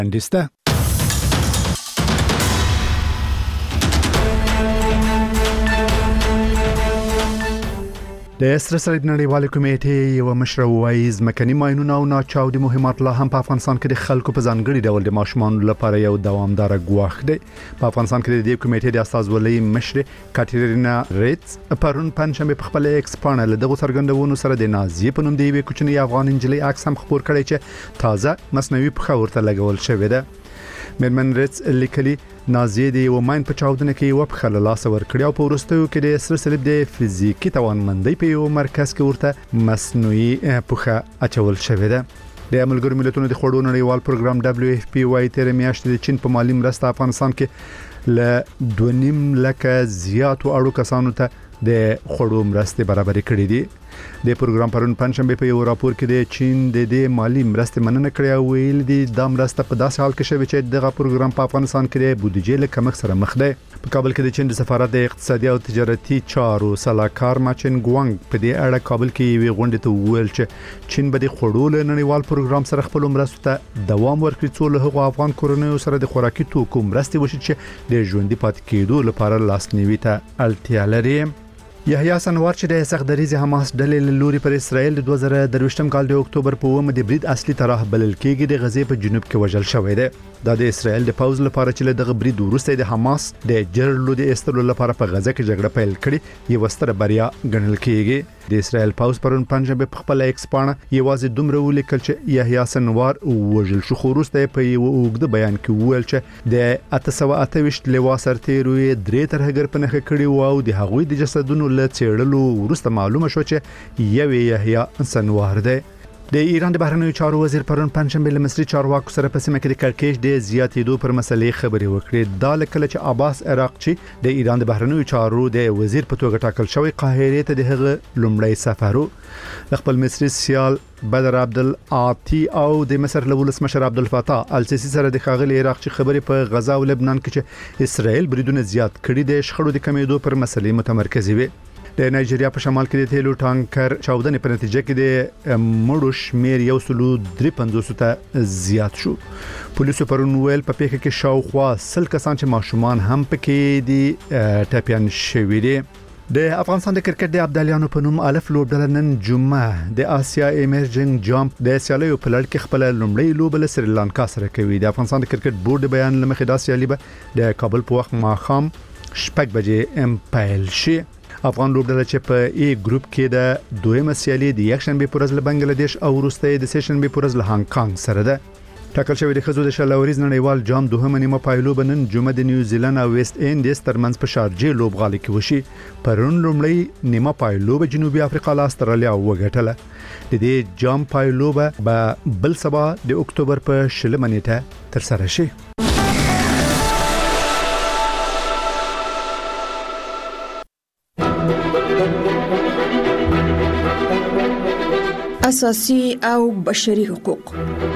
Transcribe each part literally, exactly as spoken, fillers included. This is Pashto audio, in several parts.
اندسته د سره سره د نړیوال کمیټې یو مشر وایي ځمکني ماینونه او ناچاودي مهمات لا هم په افغانستان کې د خلکو په ځانګړي ډول د ماشومانو لپاره یو دوامدار ګواښ دی. په افغانستان کې د دې کمیټې د استازولۍ مشر کاترینا ریتس پرون پنځمه په خپل ایکس پانل دغه څرګندونو سره د نازیې په نوم دی یو کوچنی افغان انجلۍ عکس هم خبر کړی چې تازه مصنوعي پخه ورته لګول شوې ده. مرمن ریتس لیکلي نازیې د یو ماین په چاودنه کې یو په خلل لاس ور کړی او په ورستیو کې د سره سلیب د فزیکی توانمندۍ په یو مرکز کې ورته مصنوعي پخه اچول شوې ده. د ملګرو ملتونو د خوړو نړیوال پروګرام دبليو اف پی وايي تر میاشتې د چین په مالی مرسته افغانستان کې ل دوه نیم لکه زیاتو اړو کسانو ته د خوړو مرستې برابرې کړې دي. د پروګرام پرون پنځمه په یو راپور کې د چین د دې مالی مرستې مننه کړې او ویل دي دا مرسته په داسې حال کې شوی چې دغه پروګرام په افغانستان کې د بودیجې له کمښت سره مخ دی. په کابل کې د چین د سفارت د اقتصادي او تجارتي چارو سلاکار ماچن ګوانګ په دې اړه کابل کې وی غونډه ته ویل چې چین به د خوړو له نړیوال پروګرام سره خپل مرستو ته دوام ورکړي څو له هغو افغان کورنیو سره د خوراکي توکو مرستې وشي چې د ژوندۍ پاتې کېدو لپاره لاسنیوي ته اړتیا لري. یحیی سنوار چې د سختدریز حماس ډلې لوري پر اسرائیل د دوه زره درویشتم کال د اکتوبر په اوومه د برید اصلي طرح بلل کېږي د غزې په جنوب کې وژل شوی دی. دا د اسرائیل د پوز لپاره چې دغه برید وروسته د حماس د جرلو د استلو لپاره په غزه کې جګړه پیل کړې یو ستره بریا ګڼل کېږي. د اسرائیل پوز پرون پنځمه په خپل ایکس پاڼه یوازې دومره ولیکل چې یحیی سنوار وژل شو، خو وروسته په یو اوږده بیان کې وویل چې د اته سوه اته ویشت لوا سرتیروي درې ترهګر په نخښه کړي او د هغوی د جسدونو له څېړلو وروسته معلومه شو چې یو یحیی سنوار دی. د ایران د بهرنیو چارو وزیر پرون پنځمه له مصري چارواکو سره په سیمه کې د کړکېچ د زیاتېدو پر مسلې خبرې وکړې. دا لکه چې عباس عراقچي د ایران د بهرنیو چارو د وزیر په توګه ټاکل شوی قاهره ته د هغه لومړی سفر و. خپل مصري سیال بدر عبدالعاطي او د مصر له ولسمشر عبدالفتاح السیسی سره د ښاغلي عراقچي خبرې په غزا او لبنان کې چې اسرائیل بریدونه زیات کړي د شخړو د کمیدو پر مسلې متمرکز وي. د نایجیریا په شمال کې د تیلو ټانکر چاودنې په نتیجه کې د مړو شمیر یو سلو درې پنځوس ته زیات شو. پولیسو پرون ویل په پیښه کې شاوخوا سل کسان چې ماشومان هم پکې دي ټاپیان شوي دي. د افغانستان د کرکټ د ابدالیانو په نوم الف لوبډله نن جمعه د آسیا ایمرجنګ جامپ د سیالیو په لړ کې خپل لومړی لوبه له سریلانکا سره کوي. د افغانستان د کرکټ بورډ بیان لمخې دا سیالي به د کابل په وخت ماښام شپږ بجې ام پیل شي. افغان لوبډله چې په ای ګروپ کې د دویمه سیالي د یک شنبه پر ورځ له بنگلاديش او وروسته د سه شنبه پر ورځ له هانګ کانګ سره ده. ټاکل شوی د خزو د شلوريز نړیوال جام دوهمه نیمه پایلو بنن جمعه د نیوزیلند او ویسټ انډیز ترمنځ په شارجه لوبغالي کې وشي. پرون لومړی نیمه پایلو به جنوبي افریقا له استرالیا وګټله. د دې جام پایلو به بل سبا د اکتوبر په شلمه نیټه تر سره شي. اساسي او بشري حقوق.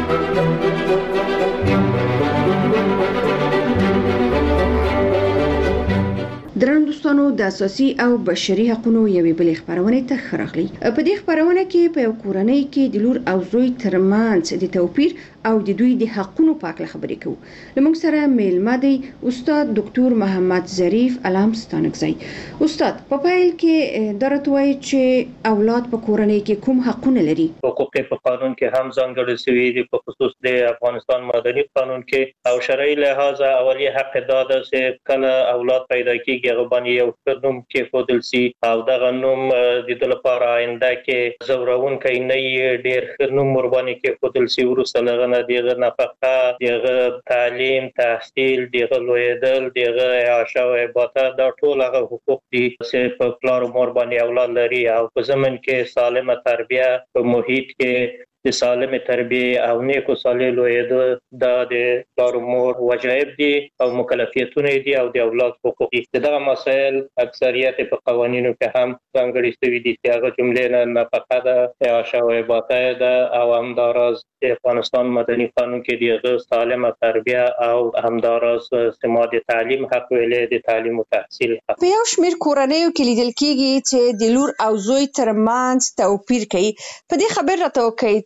درنو دوستانو، د اساسي او بشري حقوقو یوې بلې خبرونه ته خراغلي. په دې خبرونه کې په یو کورنۍ کې د لور او زوی ترمنځ د توپیر او د دوی د حقوقو په اړه خبرې کوو. لمونږ سره میلمه دی استاد دکتور محمد ظریف علام ستانکزی. استاد، په پیل کې درته وایي چې اولاد په کورنۍ کې کوم حقوقونه لري؟ حقوق په قانون کې هم ځانګړي شوي دي، په خصوص د افغانستان مدني قانون کې او شرعي لحاظ اولی حق دا ده چې کله اولاد پیدا کیږي هغه باندې یو ښه نوم کېښودل شي او دغه نوم د دې لپاره آینده کې زورونکی نه یې ډېر ښه نوم ورباندې کېښودل شي. وروسته له هغه نه دغه نفقه، دغه تعلیم، تحصیل، دغه لویدل، دغه عیاشه او عبادت، دا ټول هغه حقوق دي چې په پلار او مور باندې اولاد لري او په ضمن کې سالمه تربیه په محیط کې د سالم تربیه او نیکو صالح لویدل دا د پلار او مور واجب دي او مکلفیتونه دي او د اولاد حقوق دي. دغه مسائل اکثریت په قوانینو کې هم ځانګړي شوي دي چې هغه جملې نه نفقه ده، عیاشه او عبادت ده او همداراز د افغانستان مدني قانون کې د سالمه تربیه او همداراز سما د تعلیم حق ویلې د تعلیم او تحصیل حق. په یو شمېر کورنیو کې لیدل کېږي چې د لور او زوی ترمنځ توپیر کوي. په دې خبر راته وکړئ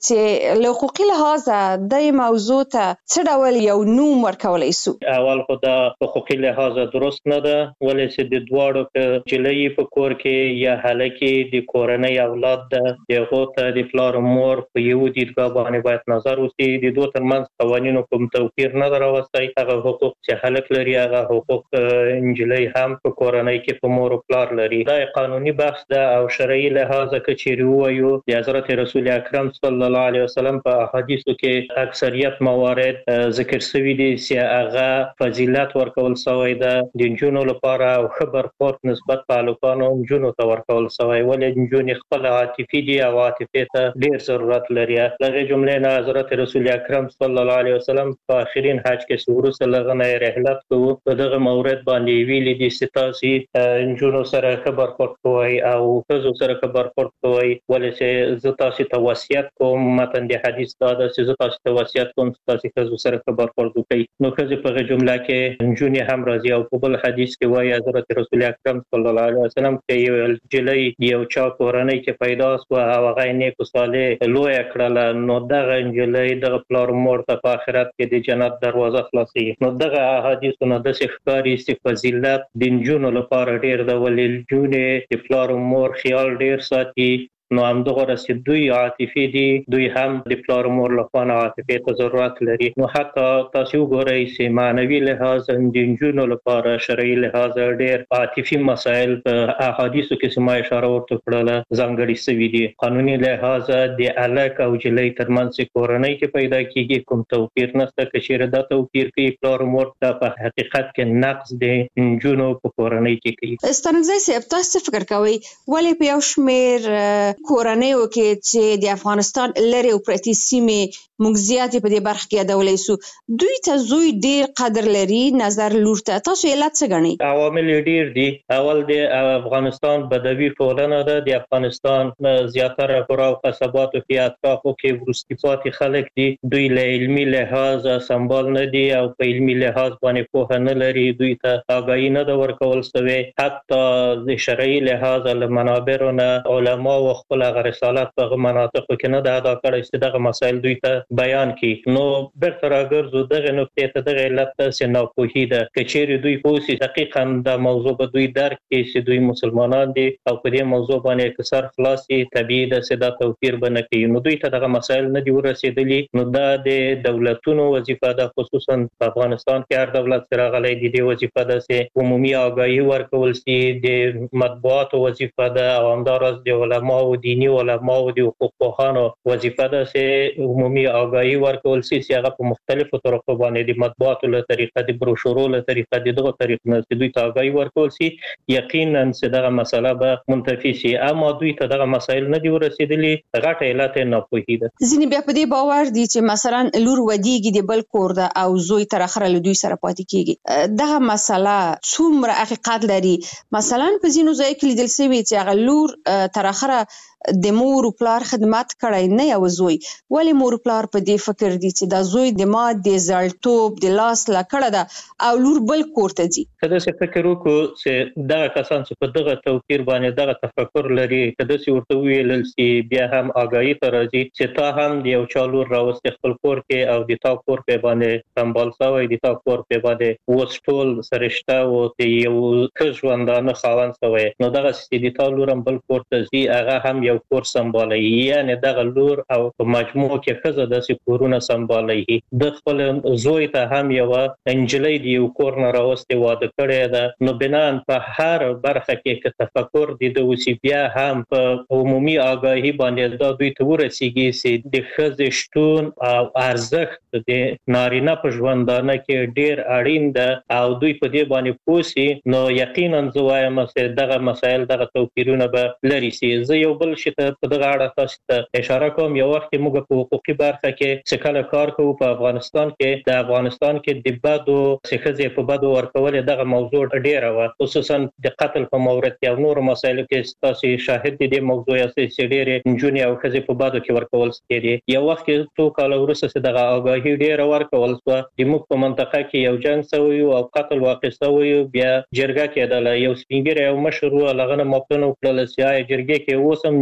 چې له حقوقي لحاظه د موضوع ته څه ډول یو نوم ورکولی سو؟ اول خو دا حقوقي لحاظه درست نه ده، ولې چې د دواړو په جلۍ په کور کې یا هلکي د کورنۍ اولاد ده، دغه ته د پلار مور په یو دیدګاه باندې باید نظر وشي. د دوه ترمنځ قوانینو کوم توپیر نه راوستي. هغه حقوق چې هلک لري هغه حقوق انجلۍ هم په کورنۍ کې په مور او پلار لري. دا قانوني بحث ده او شرعي لحاظه کې چیرې وایو د حضرت رسول اکرم صلی الله علیه وسلم په احادیثو کې اکثریت موارد ذکر شوی دي چې هغه فضیلت ورکول شوی ده د جنونو لپاره او خبر پورت نسبت په الکانو جنونو ته ورکول شوی، ولې جنونو خپل عاطفي دي او عاطفه ته ډیر ضرورت لري. لږه جمله نه حضرت رسول اکرم صلی الله علیه وسلم په اخرین حج کې سورو سلغنه رحلت کوو په دغه مورد باندې ویلي دي چې تاسو جنونو سره خبر پورت کوئ او تاسو سره خبر پورت کوئ، ولې چې زه تاسو ته وصیت کوم. متن د حدیث دا ده چې زه تاسو ته وصیت کوم تاسو تاسو سره خبر پورت کوئ. نو کله په جمله کې جنونی هم راځي او په بل حدیث کې وایي حضرت رسول اکرم صلی الله علیه وسلم چې یو جلۍ یو چا کورنۍ کې پیدا شو او هغه نیک صالح لوی کړل، نو دغه جلۍ دغه پلار مور ته په آخرت کې د جنت دروازه خلاصي. نو دغه احادیثونه د ښکاری چې فضیلت د جنونو لپاره ډیر د ولې جنې د پلار مور خیال ډیر ساتي. نو هم دغه رسې دوی عاطفي دي، دوی هم د پلار مور لپاره عاطفي ته ضرورت لري. نو حتی تاسو وګورئ چې معنوي لحاظ د جنونو لپاره شرعي لحاظ ډیر عاطفي مسائل په احادیثو کې سم اشاره ورته کړل ځانګړي شوی دي. قانوني لحاظ د الک او جلۍ ترمنځ کورنۍ کې پیدا کیږي کوم توپیر نشته. کچېره دا توپیر کې پلار مور ته په حقیقت کې نقص د جنونو په کورنۍ کې کوي. ستانګزی صاحب تاسو فکر کوئ ولې په یو شمیر کورنیو کې چې د افغانستان لري او پرتی سیمې موږ زیاتې په دې برخه کې یادولی سو دوی ته زوی ډیر قدر لري نظر لور ته، تاسو علت څه ګڼئ؟ عوامل ډیر دي. اول د افغانستان بدوي ټولنه ده، د افغانستان زیاتره قرا او قصباتو کې اطرافو کې وروستي پاتې خلک دي، دوی له علمي لحاظ سمبال نه دي او په علمي لحاظ باندې پوهه نه لري، دوی ته آګاهي نه ده ورکول شوې. حتی د شرعي لحاظ له منابرو نه علما او خپل رسالت په مناطقو کې نه ده ادا کړی چې دغه مسایل دوی ته بیان کړي. نو بیرته راګرځو دغه نقطې ته دغه علت چې ناپوهي ده. که چیرې دوی پوه شي دقیقاً دا موضوع به دوی درک کړي چې دوی مسلمانان دي او په دې موضوع باندې که سر خلاص شي طبیعي ده چې دا توپیر به نه کوي. نو دوی ته دغه مسایل نه دي ورسېدلي. نو دا د دولتونو وظیفه ده، خصوصا په افغانستان کې هر دولت چې راغلی د دې وظیفه ده چې عمومي آګاهي ورکول شي، د مطبوعاتو وظیفه ده او همداراز د علماو دینی علماء او د حقوق پوهانو وظیفه ده چې عمومي آگاهی ورکول شي چې هغه په مختلفو طرقو باندې د مطبوعاتو له طریقه د بروشورو له طریقه د دغه طریقو نه دوی ته آگاهی ورکول شي. یقینا چې دغه مسله به منتفي شي، اما دوی ته دغه مسایل نه دي ورسېدلي. غټه علت ناپوهي ده. ځینې بیا په دې باور دي چې مثلا لور ودیږي د بل کور ده او زوی تر اخره له دوی سره پاتې کیږي. دغه مسله څومره حقیقت لري؟ مثلا په ځینو ځای کې لیدل شوي چې هغه لور تر اخره د مور او پلار خدمت کړی نه یو زوی، ولی مور او پلار په دې فکر دي چې دا زوی د ما د زړټوب د لاس لا کړه ده او لور بل کور ته ځي. کله چې فکر وکړو چې دغه کسان چې په دغه توپیر باندې دغه تفکر لري، کله چې ورته ویل شي بیا هم آگاهی ته راځي چې تا هم د یو چا لور راوستې خپل کور کې او د تا کور په باندې سمبال شوی، د تا کور په باندې اوس ټول سرشته او د یو ښه ژوندانه خاوند شوی، نو دغه چې د تا لور هم بل کور ته ځي هغه هم یو کور سمبالي. یعنی دغه لور او په مجموع کې ښځه داسې کورونه سمبالي. د خپل زوی ته هم یو انجلۍ د یو کور نه راوستې واده کړې ده. نو بنان په هر برخه کې که تفکر د د وسی بیا هم په عمومي آگاهی باندې دا دوی ته ورسیږي چې د ښځې شتون او ارزښت د نارینه په ژوندانه کې ډیر اړین ده او دوی په دې باندې پوه شي، نو یقینا زه وایم چې دغه مسایل دغه توپیرونه به لري شي. زه یو بل شي ته په دغه اړه تاسو ته اشاره کوم. یو وخت موږ په حقوقي برخه کې چې کله کار کوو په افغانستان کې، د افغانستان کې د بدو څخه په بدو ورکول دغه موضوع ډیره و، خصوصا د قتل په مورد کې او نور مسایلو کې تاسو شاهد دي د موضوع چې ډیره جونی او خزه په بدو کې ورکول کېږي. یو وخت څو کال وروسته دغه آگاهی ډیره ورکول شو. د موږ په منطقه کې یو جنگ شوی او قتل واقع شوی، بیا جرګه کېدله. یو سپینګر او مشر لغنه مفتون وکړل چې جرګه کې اوسم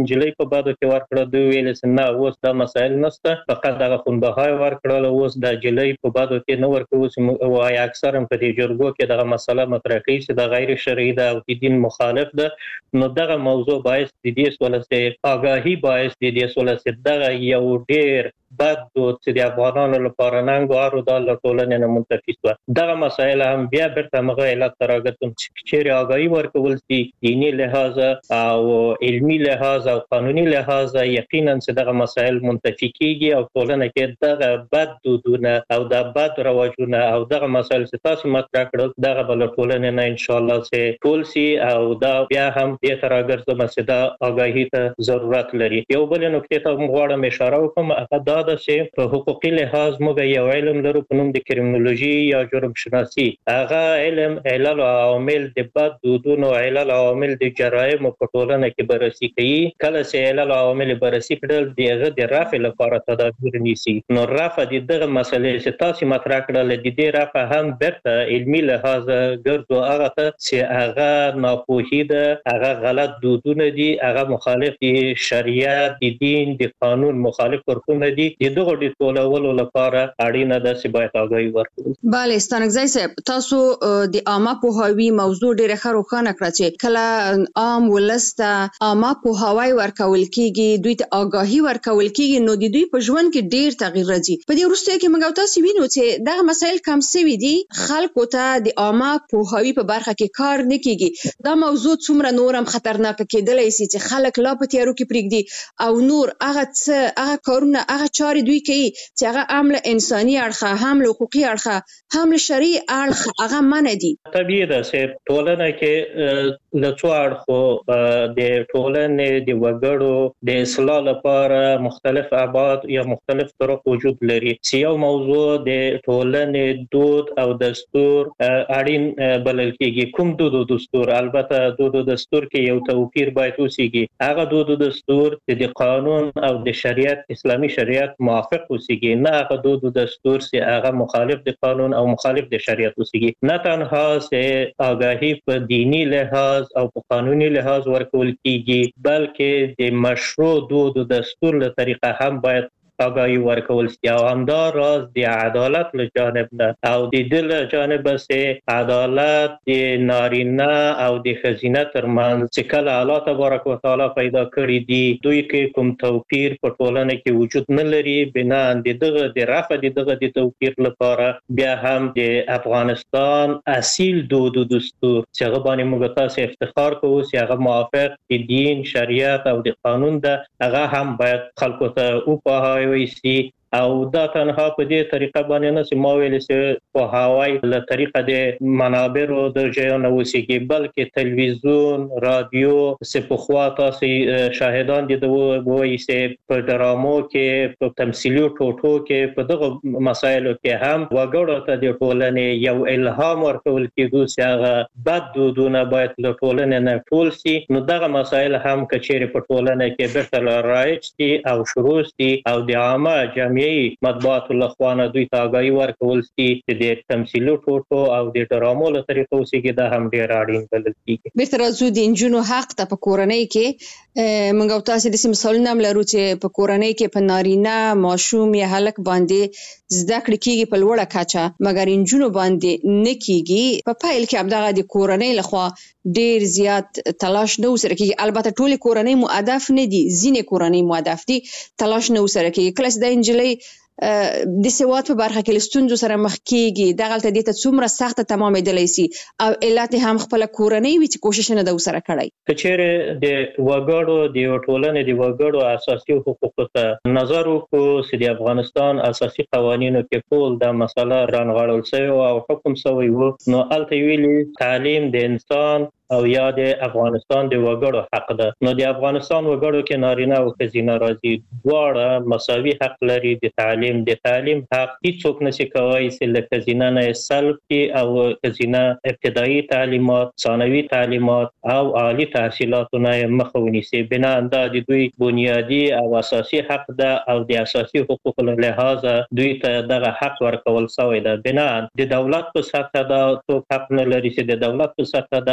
انجلۍ په بادو کې ورکړه، دوی ویل چې نه اوس دا مسایل نشته، فقط دغه خونبهای ورکړل، اوس د انجلۍ په بادو کې نه ورکوي چې وایي اکثرا په دې جرګو کې دغه مسله مطرح کوي چې د غیر شرعي ده او د دین مخالف ده. نو دغه موضوع باعث د دې سولسته آگاهي باعث د دې سولسته دغه یو ډیر بد دود چې د افغانانو لپاره ننګوارو د ټولنې نه منتفي شو. دغه مسایل هم بیا بیرته مغه علت تراګتون چې آگاهي ورکول شي دینی لحاظ او علمی لحاظ او قانوني لحاظ، یقینا چې دغه مسایل منتفي کیږي او ټولنه کې دغه بد دودونه او د بد رواجونه او دغه مسایل چې تاسو مطرح کړل دغه بل ټولنه نه ان شاء الله چې ټول سي او دا بیا هم د تراګرځ مسله آگاهي ته ضرورت لري. یو بل نکته ته غواړم اشاره وکم، هغه دا ده چې په حقوقي لحاظ موږ یو علم لرو په نوم د کریمینولوژي یا جرم شناسي. هغه علم علل او عوامل د بد دودونو، علل او عوامل د جرایم په ټولنه کې بررسي کوي. کله چې علل او عوامل بررسي کړل دغه د رفع لپاره تدابیر نیسي. نو رفع د دغه مسلې چې تاسو مطرح کړل د دې رفع هم برته علمي لحاظ ګرځو هغه ته چې هغه ناپوهي ده، هغه غلط دودونه دي، هغه مخالف دي شریعت، د دین، د قانون مخالف ورکونه دي. د دغه د ټولولو لپاره اړینه ده چې باید آگاهي ورکړو. بله ستانکزی صاحب، تاسو د عامه پوهاوي موضوع ډیره ښه روښانه کړه چې کله عام ولس ته عامه پوهاوی ورکول کیږي، دوی ته آگاهي ورکول کیږي، نو د دوی په ژوند کې ډیر تغیر راځي. په دې وروسته کې موږ تاسو وینو چې دغه مسایل کم شوي دي، خلکو ته د عامه پوهاوي په برخه کې کار نه کیږي. دا موضوع څومره نورم خطرناک کېدلی شي چې خلک لا په تیارو کې پرېږدي او نور هغه څه هغه کارونه هغه چارې دوی کوي چې هغه هم له انساني اړخه، هم له حقوقي اړخه، هم له شرعي اړخه هغه منع دي. طبیعي ده چې ټولنه کې له څو اړخو د ټولنې د وګړو د اصلاح لپاره مختلف ابعاد یا مختلف طرق وجود لري. چې یو موضوع د ټولنې دود او دستور اړین بلل کېږي. کوم دود او دستور؟ البته دود او دستور کې یو توپیر باید وسیږي. هغه دود او دستور چې د قانون او د شریعت، اسلامي شریعت موافق وسیږي، نه هغه دود او دستور چې هغه مخالف د قانون او مخالف د شریعت وسیږي. نه تنها چې آگاهي په دینی لحاظ او په قانوني لحاظ ورکول کیږي، بلکې د مشروع دود او دستور له طریقه هم باید آگاهی ورکول شي. او همدا راز د عدالت له جانب نه او د دل جانب سه عدالت د نارینه او د ښځینه ترمنځ چې کله الله تبارک وتعالى پیدا کړی دي دوی کې کوم توپیر په ټولنه کې وجود نه لري. بنا د دغه د رفع د دغه د توپیر لپاره بیا هم د افغانستان اصیل دود او دستور چې هغه باندې موږ تاسو افتخار کوو چې هغه موافق د دین، شریعت او د قانون ده، هغه هم باید خلکو ته وپوهاوی ویسي. او دا تنها په دې طریقه باندې نه چې ما ویل چې په هواي له طریقه د منابرو د ژوند اوسېږي، بلکې تلویزیون، رادیو، سپخوا تاسو شاهدان دي د وایي چې په ډرامو کې، په تمثیلي ټوټو کې، په دغه مسایلو کې هم وګړو ته د ټولنې یو الهام ورکول کېدو چې هغه بد دودونه باید له ټولنې نه ټول شي. نو دغه مسایل هم کچېرې په ټولنه کې بیرته رایج دي او شروع دي او د عامه جامعه مطبوعات لخوانه دوی ته آگاهي ورکول شي چې د تمثیلي ټوټو او د ډرامو له طریقو سیګي دا هم ډیر اړین بلل کیږي. بیرته راځو د انجونو حق ته. په کورنۍ کې موږ تاسو د مثالونه هم لرو چې په کورنۍ کې په نارینه ماشوم یا هلک باندې زده کړې کیږي په لوړه کچه، مګر انجونو باندې نه کیږي. په پایل کې هم دغه د کورنۍ لخوا ډیر زیات تلاش نه وسره کیږي. البته ټول کورنۍ مؤدف نه دي، ځینې کورنۍ مؤدف دي، تلاش نه وسره کیږي. کله چې د انجلۍ د سواد په برخه کې لستونزو سره مخ کیږي، دغه ته د ته څومره سخته تمامېدلی شي او علت هم خپل کورنۍ وي چې کوشش نه د وسره کړی. کچېره د وګړو د ټولنې د وګړو اساسي حقوقو ته نظر وکړو چې د افغانستان اساسي قوانینو کې ټول دا مسله رانغاړل شوی او حکم شوی وو. نو الته ویلي تعلیم د انسان او یا د افغانستان د وګړو حق ده. نو د افغانستان وګړو کې نارینه او ښځینه راځي، دواړه مساوي حق لري د تعلیم. د تعلیم حق هیڅوک نشي کولی چې له ښځینه نه سلب کړي او ښځینه ابتدایي تعلیمات، ثانوي تعلیمات او عالی تحصیلاتونه مخه ونیسي. بنا دا د دوی بنیادی او اساسي حق ده او د اساسي حقوقو له لحاظه دوی ته دغه حق ورکول شوی ده. بنا د دولت په سطحه دا څوک حق نه لري چې د دولت په سطحه دغه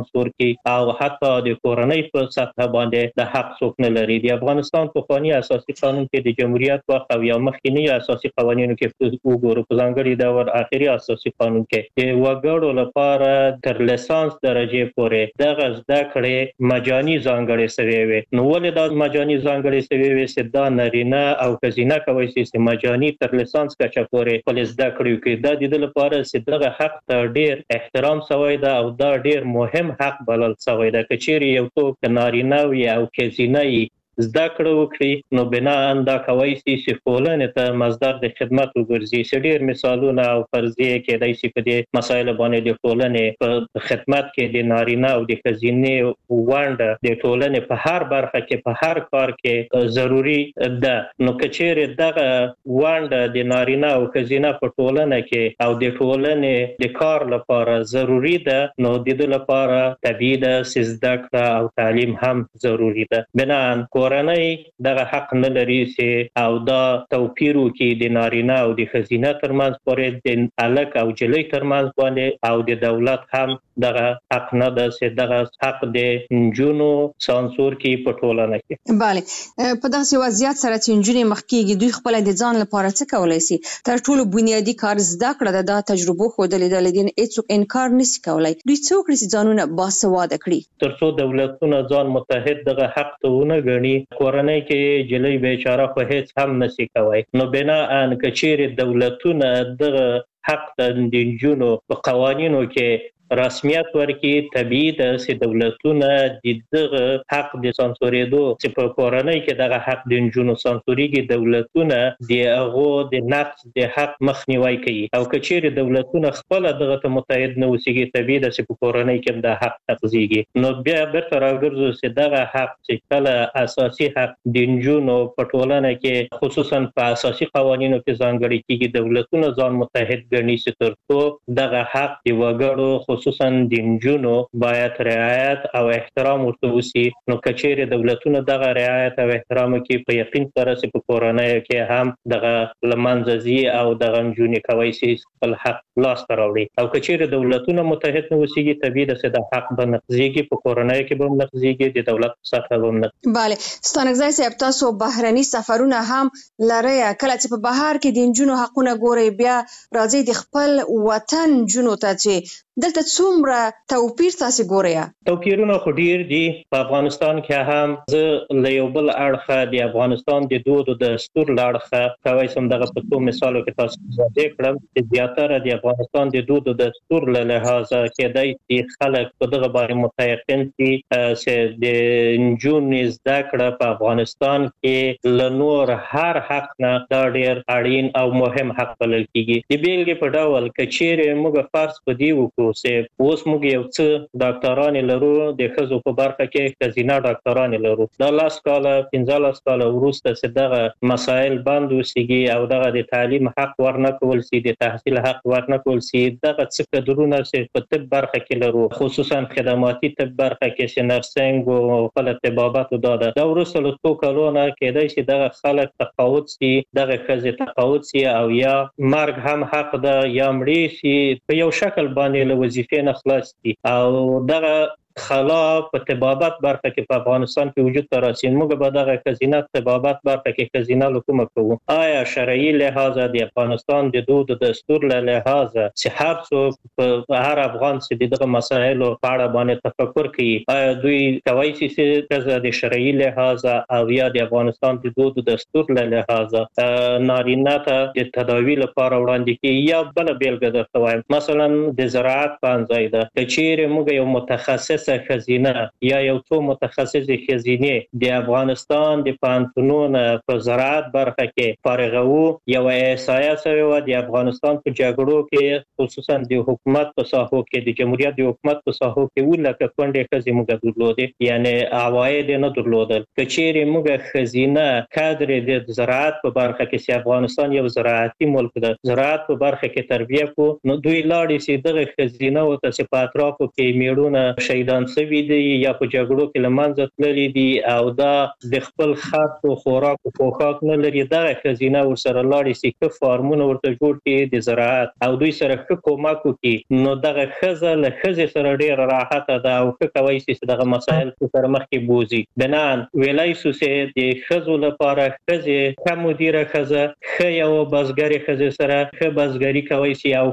سانسور کې او حتی د کورنۍ په سطح باندې د حق څوک نه لري. د افغانستان په قانوني اساسي قانون کې د جمهوریت وخت او یا مخکینی اساسي قوانینو کې وګورو په ځانګړي ډول اخري اساسي قانون کې د وګړو لپاره تر لیسانس درجه پورې دغه زده کړې مجاني ځانګړې شوی وي. نو ولې دا مجاني ځانګړې شوی وي چې دا نارینه او ښځینه کوي چې مجاني تر لیسانس کچه پورې خپل زده کړې کوي؟ دا د دې لپاره چې دغه حق ته ډیر احترام شوی ده او دا ډیر مهم حق بلل شوی ده. که چیرې یو څوک نارینه وي او ښځینه زده کړه وکړي نو بنا اندا کوي چې ټولنې ته مصدر د خدمت وګرځي. چې ډیر مثالونه او فرضیه کېدای شي په دې مسایل باندې د ټولنې په خدمت کې د نارینه او د ښځینه ونډه د ټولنې په هر برخه کې په هر کار کې ضروری ده. نو کچېره دغه ونډه د نارینه او ښځینه په ټولنه کې او د ټولنې د کار لپاره ضروری ده نو د دې لپاره طبيعي ده چې زده کړه او تعلیم هم ضروری ده. بنا کورنۍ دغه حق نه لري چې او دا توپیر وکړي د نارینه او د ښځینه ترمنځ پورې د الک او جلۍ ترمنځ باندې او د دولت هم دغه حق نه ده چې دغه حق د نجونو سانسور کې په ټولنه کې. bale په دغه وضعیت سره چې نجونې مخکېږي دوی خپل د ځان لپاره څه کولای شي؟ تر ټولو بنیادی کار زده کړه ده. د تجربه خودلې د لیدین هیڅوک انکار نشي کولای. دوی څه وکړي چې ځانونه باسواده کړي؟ ترڅو دولتونه ځان متحد دغه حق ته ونه ګڼي کورنۍ کې جلۍ بیچاره خو هیڅ هم نشي کوي. نو بنا ان کچېره دولتونه دغه حق د نجونو په قوانینو کې رسمیت ورکړي طبيعي ده چې دولتونه د دغه حق د سانسورېدو چې په کورنۍ کې دغه حق د نجونو سانسورېږي دولتونه د هغه د نقص د حق مخنیوي کوي. او کچېره دولتونه خپل دغه ته متحد نه وسیږي طبيعي ده چې په کورنۍ کې د حق تقضیږي. نو بیا برته راګرځو چې دغه حق چې کله اساسي حق د نجونو په ټولنه کې خصوصا په اساسي قوانینو کې ځانګړي کیږي دولتونه ځان متحد ګڼي چې ترڅو دغه حق د وګړو خصوصا د نجونو باید رعایت او احترام ورته وشي. نو کچېره دولتونه دغه رعایت او احترام کې په یقین سره چې په کورنۍ کې هم دغه لمنځي او دغه نجونې کوي چې خپل حق لاس ته راوړي. او کچېره دولتونه متحد نه وسیږي طبيعي ده چې د حق به نقضيږي په کورنۍ کې به نقضيږي د دولت سطح به نقض. bale ستانګزای صاحب تاسو بهرني سفرونه هم لري. کله چې په بهر کې د نجونو حقونه ګوري بیا راځي د خپل وطن جنو ته چې دلته څومره توپیر تاسو ګورئ؟ توپیرونه خو ډیر دي. په افغانستان کې هم زه له یو بل اړخه د افغانستان د دود او دستور اړخه کوي سم دغه په څو مثالو کې تاسو زده کړم چې زیاتره د افغانستان د دود او دستور له لحاظه کېدای شي خلک په دغه باندې متيقن دي چې د نجونو زده کړه په افغانستان کې له نور هر حق نه دا ډیر اړین او مهم حق بلل کیږي. د بیلګې په ډول کچېره موږ فرض پدې وکړو چې اوس موږ یو څه ډاکټران لرو د ښځو په برخه کې ښځینه ډاکټران لرو. دا لاس کاله پنځه کاله وروسته چې دغه مسایل بند وسیږي او دغه د تعلیم حق ورنکول شي د تحصیل حق ورنکول شي دغه څه قدرونه چې په طب برخه کې لرو خصوصا خدماتي طب برخه کې چې نرسنګ او خپل طبابت او دا دا وروسته له څو کلونو کېدای شي دغه خلک تقاعد شي دغه ښځې تقاعد شي او یا مرګ هم حق ده یا مړی شي په یو شکل باندې وظیفې نه خلاص دي. او دغه خلا په طبابت برخه کې په افغانستان کې وجود ته راسي. موږ به دغه ښځینه طبابت برخه کې ښځینه لکومه کوو. آیا شرعي لحاظ د افغانستان د دود او دستور له لحاظ چې هر څوک په هر افغان چې دغه مسایلو په اړه باندې تفکر کوي آیا دوی کوي چې د شرعي لحاظ او یا د افغانستان د دود او دستور له لحاظ نارینه ته د تداوی لپاره وړاندې کوي یا بل بیلګه درته وایم مثلا د زراعت په ځای ده چې موږ یو متخصص ښځینه یا یو څو متخصص ښځینې د افغانستان د پانتونونو په زراعت برخه کې فارغو یو احصایه شوی و د افغانستان په جګړو کې خصوصا د حکومت په ساحو کې د جمهوریت د حکومت په ساحو کې ولکه کونډې ښځې موږ درلودې یعنی عواید نه درلودل. کچېره موږ ښځینه کادر د زراعت په برخه کې چې افغانستان یو زراعتي ملک ده زراعت په برخه کې تربیه کو نو دوی لاړې چې دغه ښځینه او ته په اطرافو کې میړونه شهیدان وران شوي دي یا په جګړو کې لمنځه تللي دي او دا د خپل خاص او خوراک او پوښاک نه لري دا خزینه ورسره لاړې سي که فارمونه ورته جوړ کړي د زراعت او دوی سره ښه کومک وکړي نو دغه ښځه له ښځې سره ډېره راحته ده او ښه کولی شي چې دغه مسایل سره مخکې بوځي. بنان ویلی شو چې د ښځو لپاره ښځې ښه مدیره ښځه ښه یوه بزګرې ښځې سره ښه بزګري کولی شي او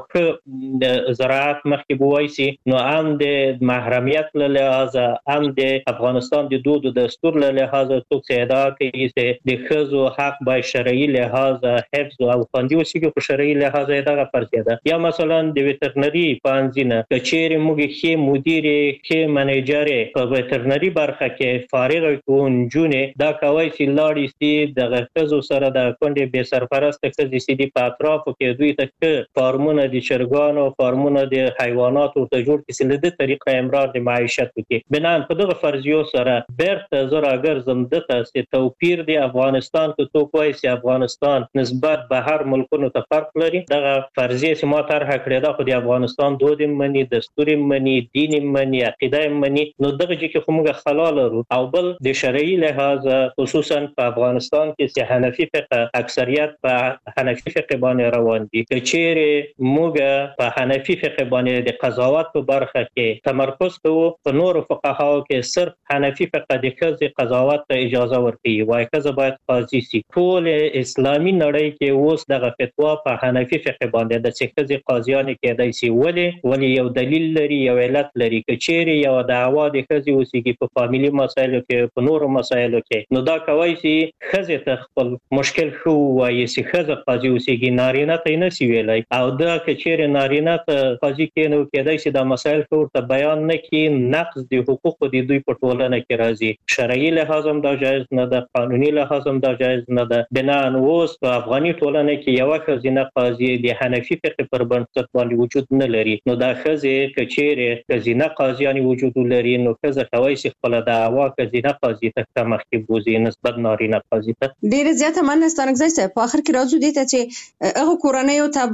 ښه زراعت مخکې بوی شي نو هم د محرمیت له لحاظه هم د افغانستان د دود او دستور له لحاظه څوک چې ادعا کوي چې د ښځو حق باید شرعي لحاظه حفظ او خوندي وسیږي خو شرعي لحاظه یې دغه فرضیه ده. یا مثلا د ویټرنري پوهنځي نه که چیرې موږ ښې مدیرې ښې منیجرې په ویټرنري برخه کې فارغه کړو نجونې دا کولی شي لاړې شي دغه ښځو سره د کونډې بې سرپرسته ښځې چې دي په اطرافو کې دوی ته ښه فارمونه د چرګانو فارمونه د حیواناتو ورته جوړ کړي چې له دې طریقه امرار د معیشت وکړي. بنان په دغه فرضیو سره بیرته زه راګرځم ده ته چې توپیر د افغانستان که څوک وایي چې افغانستان نسبت به هر ملکونو ته فرق لري دغه فرضیه چې ما طرحه کړې ده خو د افغانستان دود یې مني دستور یې مني دین یې مني عقیده یې مني نو دغه چې کې خو موږ خلا لرو او بل د شرعي لحاظه خصوصا په افغانستان کې چې حنفي فقه اکثریت په حنفي فقه باندې روان دي که چیرې موږ په حنفي فقه باندې د قضاوت په برخه کې تمرکز کوو په نورو فقهاو کې صرف حنفي فقه د ښځې قضاوت ته اجازه ورکوي وایي ښځه باید قاضي سي. ټول اسلامي نړۍ کې اوس دغه فتوا په حنفي فقه باندې د چې ښځې قاضیانې کېدای شي ولې ولې یو دلیل لري یو علت لري که چیرې یوه دعوا د ښځې اوسېږي په فامیلي مسایلو کې په نورو مسایلو کې نو دا کولی شي ښځې ته خپل مشکل ښه ووایي چې ښځه قاضي اوسېږي نارینه ته یې نشي ویلی او دا که چیرې نارینه ته قاضي کېنو کېدای شي دا مسایل ښه ورته بیان نه کړي نقض د حقوقو د دوی په ټولنه کې راځي. شرعي لحاظ هم دا جایز نه ده قانوني لحاظ هم دا جایز نه ده. بنان اوس په افغاني ټولنه کې یوه ښځینه قاضي د حنفي فقه پر بنسټ باندې وجود نه لري نو دا ښځې که چیرې ښځینه قاضیانې وجود ولري نو ښځه کولی شي خپله دعوا ښځینه قاضي ته ښه مخکې بوځي نسبت نارینه قاضي ته. ډېره زیاته مننه ستانکزی صاحب. په آخر کې راځو دې ته چې هغه کورنیو ته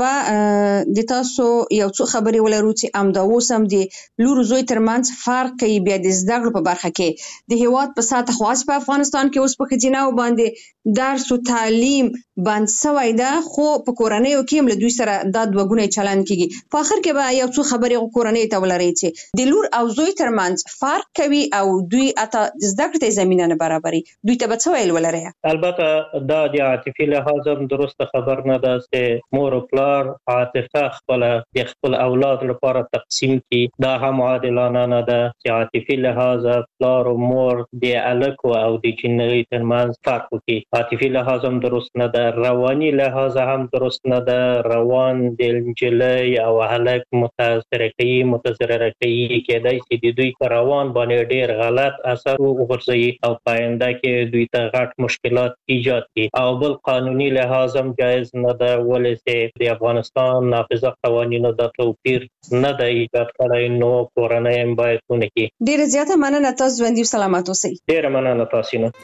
به د تاسو یو څو خبرې ولرو چې همدا اوس هم د لور زوی ترمنځ فرق کوي بیا د زده کړو په برخه کې د هېواد په ساته خواص په افغانستان کې اوس په ښځینه‌و باندې درس او تعلیم بند شوی ده خو په کورنیو کې هم له دوی سره دا دوه ګونی چلند کېږي. په آخر کې به یو څو خبرې کورنیو ته ولرئ چې د لور او زوی ترمنځ فرق کوي او دوی اته زده کړې ته زمینه نه برابري دوی ته به څه ویل ولرئ؟ البته دا د عاطفي لحاظ هم درسته خبر نه ده چې مور او پلار عاطفه خپله د خپل اولاد لپاره تقسیم کړي دا هم عادلانه نه ده چې عاطفي لحاظ پلار او مور د هلک او د جینۍ ترمنځ فرق وکړي. عاطفي لحاظ هم درست نه ده رواني لحاظ هم درست نه ده. روان د نجلۍ او هلک متاثره کوي متضرره کوي کېدای شي د دوی په روان باندې ډېر غلط اثر وغورځوي او په آینده کې دوی ته غټ مشکلات ایجاد کړي او بل قانوني لحاظ هم جایز نه ده ولې چې د افغانستان نافذه قوانینو دا توپیر نه ده ایجاد کړی نو کورنۍ هم باید ونه کړي. ډېره زیاته مننه تاسو ژوندي او سلامت اوسئ. ډېره مننه تاسو نه.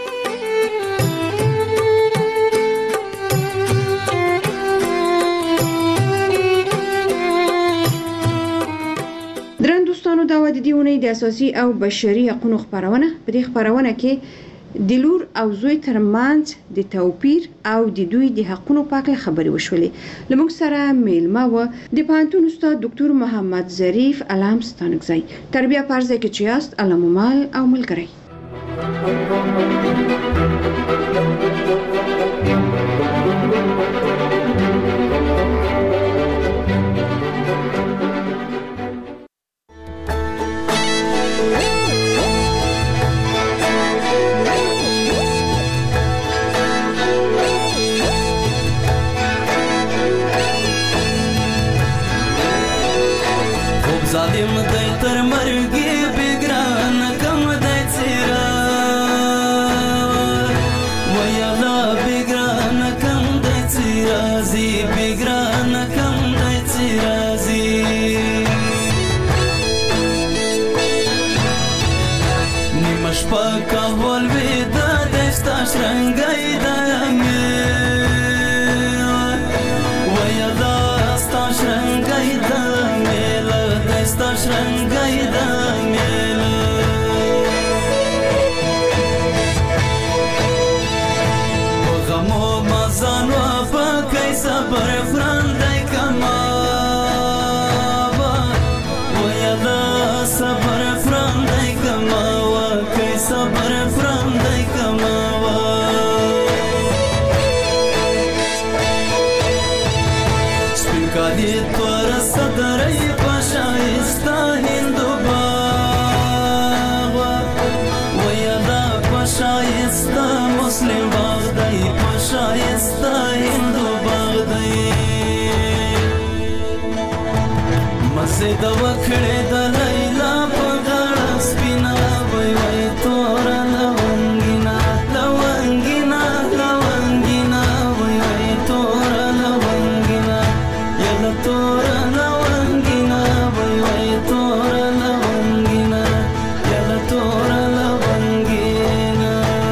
درن دوستانو دا و د دې اونۍ د اساسي او بشري حقوقو خبرونه په دې خبرونه کې د لور او زوی ترمنځ د توپیر او د دوی د حقوقو په اړه خبرې وشولې. لمونږ سره میلمه و د پوهنتون استاد ډاکټر محمد ظریف علام ستانکزی. تربیه پرځای کې چې یاست علامه مال او ملګری. ظالم دی تر مرګي بګران کم دی څیرا ویلا بګران کم دی څیرا زی بګران کم دی څیرا زی نیمش پاکا ول ودا دستا شرنګای دامه ویلا ستا شرنګای دامه Stars rangay dame مزه د وکړې د لیلا په غاړه سپینا وای وای تور لونګینا لونګینا لونګینا وای وای تور لونګینا یلا تور لونګینا وای وای تور لونګینا یلا تور لونګینا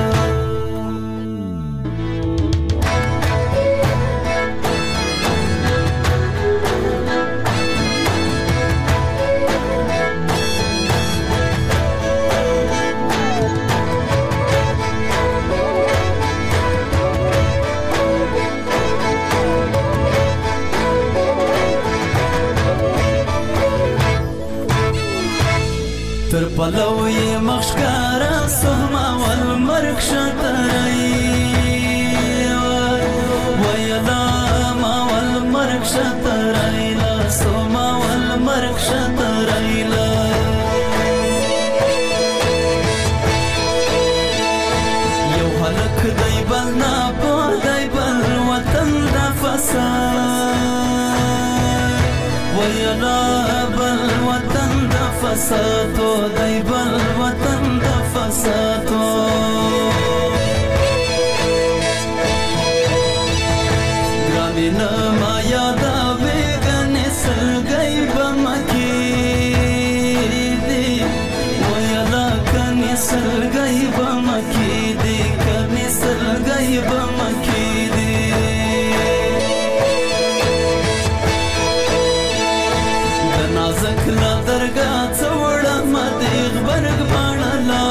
تر پلو یې مخشکارا سهما والمرګ شترای ویلا ما والمرګ شترای لا سهما والمرګ شترای لا یو هلک دی بل نه په دی بل وطن د فساد ویلا بل وطن د فسادو دی بل وطن د فسادو ګرانې نه ما یادوې ګنې سلګۍ به مکې دي ویلا کنې سلګۍ به مکې دي کنې سلګۍ به مکې دي نازک لا درگاه څوړه مدې غبرګ باڼلا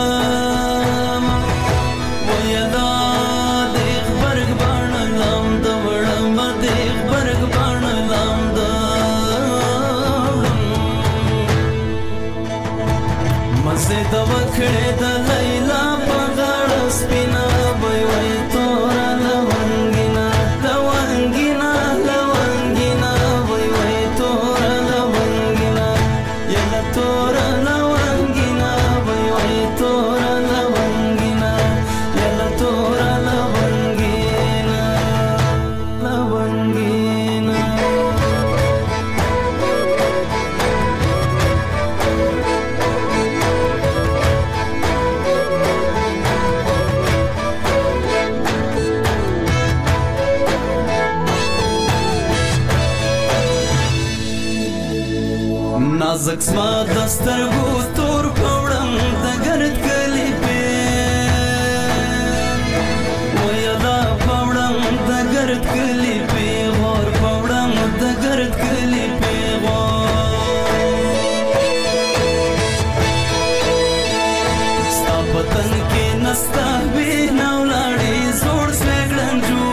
ویدا دې غبرګ باڼلام د وړه مدې غبرګ باڼلام د مزه د وکړې د لیلا په غاړه سپینا وای وای تور لونګینا لونګینا لونګینا وای وای تور تور لونګینا وای وای تور لونګینا یلا تور لونګینا لونګینا نازک زما د سترګو تور پوړم د ګرد کلی پې ویلا پوړم د ګرد کلی پې غور پوړم د ګرد کلی پې غور ستا پتن کې نستا وینا ولاړې زوړ سویګړنجو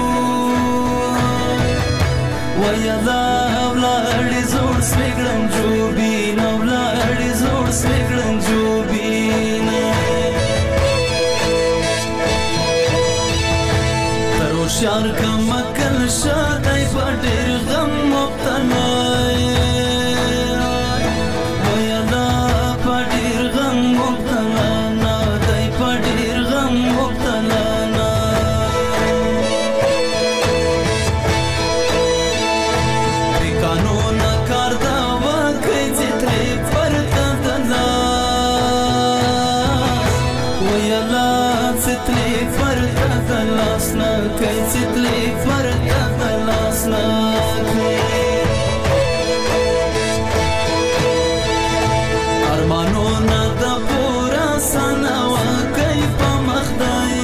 ویلا ولاړې زوړ سویګړنجو شار کا مکل شادای په ډېر غم مبتلا ویلا په ډېر غم مبتلا نه دی په ډېر غم مبتلا نه د قانون کار دا وکړي چې ترې پرته دلا ویلا چې ترې پرته دلاس نه کوي چې ترې پرته دلاس نه کوي ارمانونه د پوره سنه وکړي په مخدای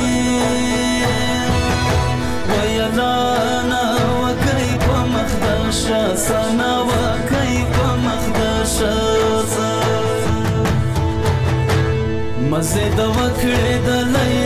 ویلا نه وکړي په مخدشه سنه وکړي په مخدشه مزه د وکړې د